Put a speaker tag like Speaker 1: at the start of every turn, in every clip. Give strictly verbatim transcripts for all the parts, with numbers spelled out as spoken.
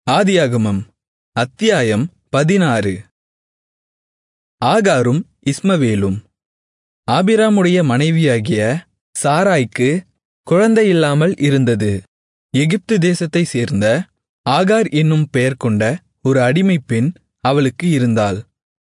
Speaker 1: ஆதியாகமம் அத்தியாயம் பதினாறு. ஆகாரும் இஸ்மவேலும். ஆபிராமுடைய மனைவியாகிய சாராய்க்கு குழந்தையில்லாமல் இருந்தது. எகிப்து தேசத்தைச் சேர்ந்த ஆகார் என்னும் பெயர் கொண்ட ஒரு அடிமைப் பெண் அவளுக்கு இருந்தாள்.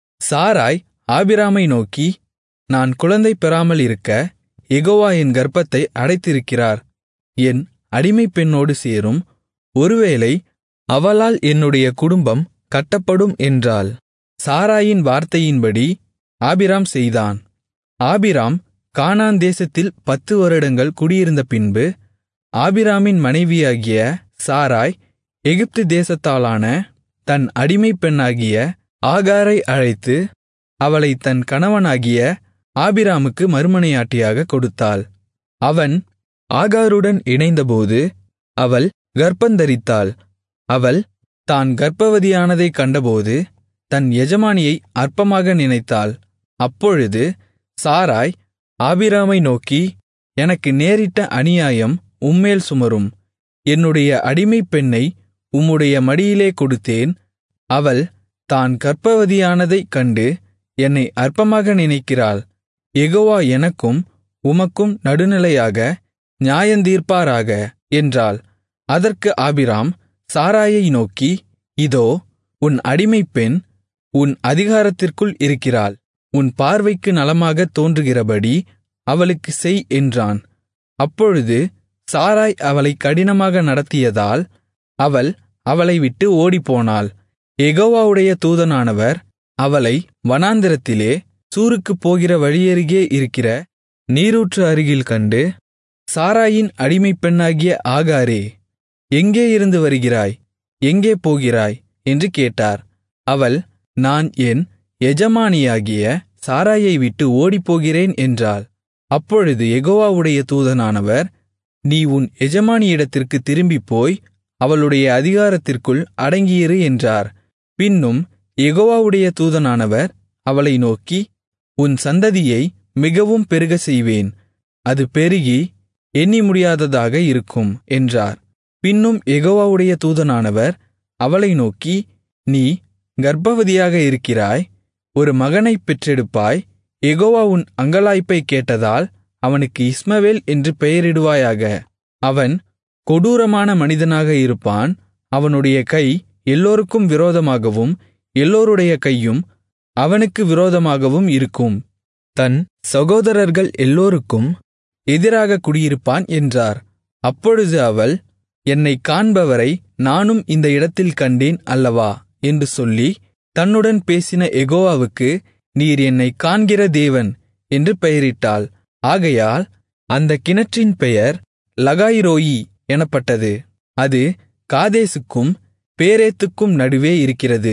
Speaker 1: சாராய் ஆபிராமை நோக்கி, நான் குழந்தை பெறாமல் இருக்க யெகோவா என் கர்ப்பத்தை அடைத்திருக்கிறார். என் அடிமைப் பெண்ணோடு சேரும், ஒருவேளை அவளால் என்னுடைய குடும்பம் கட்டப்படும் என்றாள். சாராயின் வார்த்தையின்படி ஆபிராம் செய்தான். ஆபிராம் கானான் தேசத்தில் பத்து வருடங்கள் குடியிருந்த பின்பு, ஆபிராமின் மனைவியாகிய சாராய் எகிப்து தேசத்தாளான தன் அடிமைப் பெண்ணாகிய ஆகாரை அழைத்து, அவளை தன் கணவனாகிய ஆபிராமுக்கு மறுமனையாட்டியாகக் கொடுத்தாள். அவன் ஆகாருடன் இணைந்தபோது அவள் கர்ப்பந்தரித்தாள். அவள் தான் கர்ப்பவதியானதைக் கண்டபோது தன் எஜமானியை அற்பமாக நினைத்தாள். அப்பொழுது சாராய் ஆபிராமை நோக்கி, எனக்கு நேரிட்ட அநியாயம் உம்மேல் சுமரும். என்னுடைய அடிமைப் பெண்ணை உம்முடைய மடியிலே கொடுத்தேன். அவள் தான் கர்ப்பவதியானதைக் கண்டு என்னை அற்பமாக நினைக்கிறாள். யெகோவா எனக்கும் உமக்கும் நடுநிலையாக நியாயந்தீர்ப்பாராக என்றாள். அதற்கு ஆபிராம் சாராயை நோக்கி, இதோ உன் அடிமைப் பெண் உன் அதிகாரத்திற்குள் இருக்கிறாள். உன் பார்வைக்கு நலமாகத் தோன்றுகிறபடி அவளுக்குச் செய் என்றான். அப்பொழுது சாராய் அவளை கடினமாக நடத்தியதால் அவள் அவளை விட்டு ஓடிப்போனாள். யெகோவாவுடைய தூதனானவர் அவளை வனாந்திரத்திலே சூருக்குப் போகிற வழியருகே இருக்கிற நீரூற்று அருகில் கண்டு, சாராயின் அடிமைப் பெண்ணாகிய ஆகாரே, எங்கே இருந்து வருகிறாய்? எங்கே போகிறாய்? என்று கேட்டார். அவள், நான் என் எஜமானியாகிய சாராயை விட்டு ஓடிப்போகிறேன் என்றாள். அப்பொழுது யெகோவாவுடைய தூதனானவர், நீ உன் எஜமானியிடத்திற்குத் திரும்பிப்போய் அவளுடைய அதிகாரத்திற்குள் அடங்கியிரு என்றார். பின்னும் யெகோவாவுடைய தூதனானவர் அவளை நோக்கி, உன் சந்ததியை மிகவும் பெருகச் செய்வேன். அது பெருகி எண்ணி முடியாததாக இருக்கும் என்றார். பின்னும் யெகோவாவுடைய தூதனானவர் அவளை நோக்கி, நீ கர்ப்பவதியாக இருக்கிறாய், ஒரு மகனைப் பெற்றெடுப்பாய். யெகோவா உன் அங்கலாய்ப்பைக் கேட்டதால் அவனுக்கு இஸ்மவேல் என்று பெயரிடுவாயாக. அவன் கொடூரமான மனிதனாக இருப்பான். அவனுடைய கை எல்லோருக்கும் விரோதமாகவும் எல்லோருடைய கையும் அவனுக்கு விரோதமாகவும் இருக்கும். தன் சகோதரர்கள் எல்லோருக்கும் எதிராக குடியிருப்பான் என்றார். அப்பொழுது அவள், என்னைக் காண்பவரை நானும் இந்த இடத்தில் கண்டேன் அல்லவா என்று சொல்லி, தன்னுடன் பேசின யெகோவாவுக்கு, நீர் என்னைக் காண்கிற தேவன் என்று பெயரிட்டாள். ஆகையால் அந்தக் கிணற்றின் பெயர் லகாய்ரோயி எனப்பட்டது. அது காதேசுக்கும் பேரேத்துக்கும் நடுவே இருக்கிறது.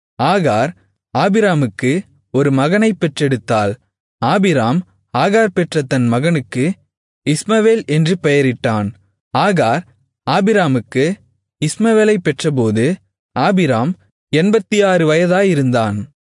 Speaker 1: ஆகார் ஆபிராமுக்கு ஒரு மகனைப் பெற்றெடுத்தாள். ஆபிராம் ஆகார் பெற்ற தன் மகனுக்கு இஸ்மவேல் என்று பெயரிட்டான். ஆகார் ஆபிராமுக்கு இஸ்மவேலைப் பெற்றபோது ஆபிராம் எண்பத்தாறு வயதாயிருந்தான்.